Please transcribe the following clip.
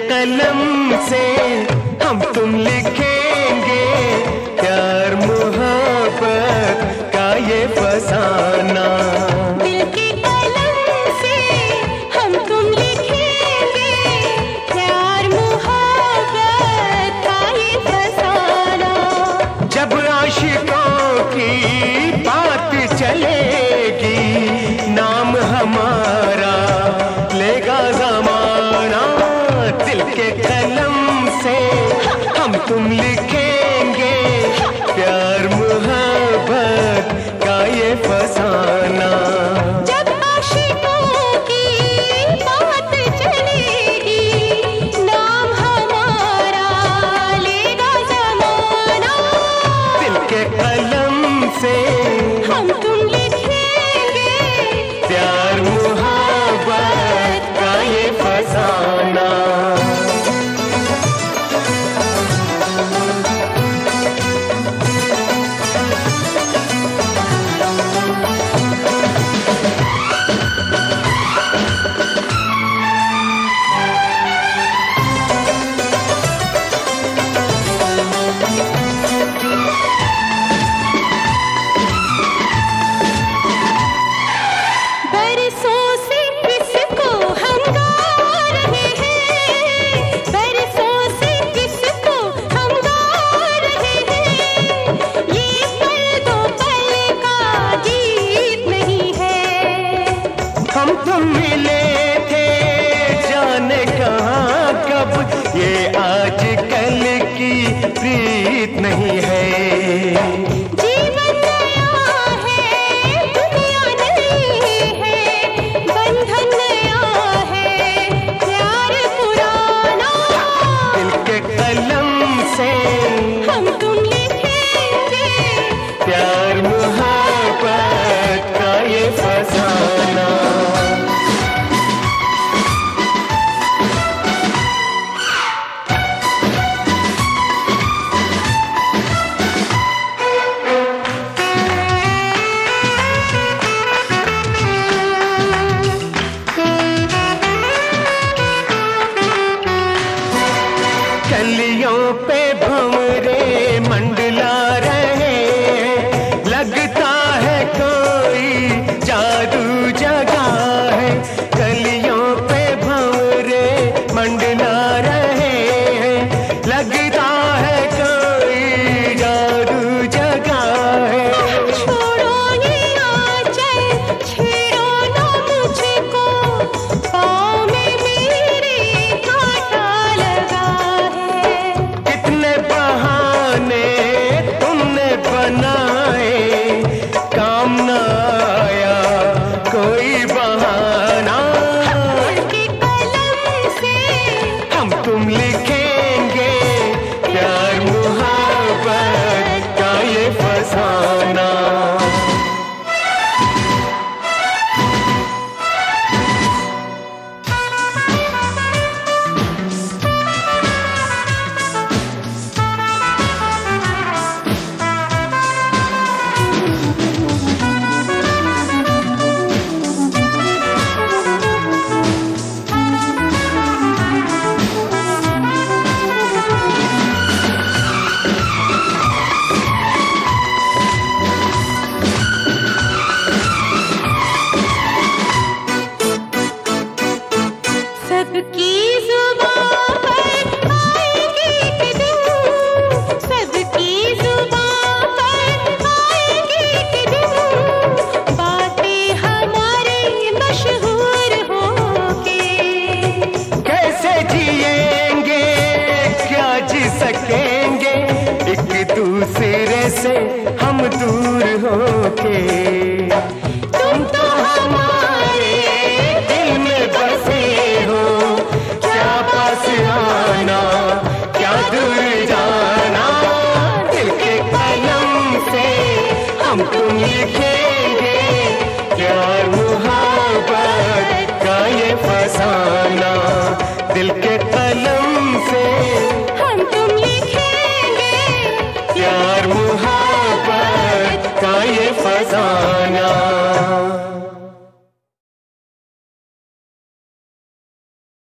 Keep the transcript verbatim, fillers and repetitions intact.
कलम से हम तुम लिखेंगे प्यार मोहब्बत का ये फसाना। दिल के कलम से हम तुम लिखेंगे प्यार मोहब्बत का ये फसाना। जब आशिकों की बात चलेगी नाम हमारा लेगा ज़माना। दिल के कलम से हम तुम लिखेंगे प्यार मोहब्बत का ये फसाना। जब आशिकों की बात चलेगी नाम हमारा लेगा ज़माना। दिल के कलम से हम तुम लिखेंगे प्यार मोहब्बत का ये फसाना। बरसों से किसको हम गा रहे हैं, बरसों से किसको हम गा रहे हैं। ये पल दो पल का गीत नहीं है। हम तुम मिले थे जाने कहाँ कब, ये आज कल की प्रीत नहीं है। जीवन नया है दुनिया नई है, बंधन नया है प्यार पुराना। दिल के कलम से हम तुम लिखेंगे प्यार मोहब्बत का ये फसाना। कलियों पे भंवरे मंडला रहे, लगता है कोई जादू जगा है। कलियों पे भंवरे मंडला रहे, लगता है कोई जादू जगा है। छोड़ो ये आंचल छेड़ो ना मुझको, पाँव में मेरे कांटा लगा है। कितने बहाने तुमने बनाए, काम न आया कोई बहाना। दिल के कलम से हम तुम लिखेंगे प्यार मोहब्बत का ये फसाना। सबकी जुबां पर आएगी एक दिन, सबकी जुबां पर आएगी एक दिन, बातें हमारी मशहूर होके। कैसे जिएंगे क्या जी सकेंगे एक दूसरे से हम दूर होके। तुम तो हमारे दिल में बसे हो, क्या पास आना क्या दूर जाना। दिल के कलम से हम तुम लिखेंगे प्यार मोहब्बत का ये फसाना। दिल के कलम से हम तुम लिखेंगे प्यार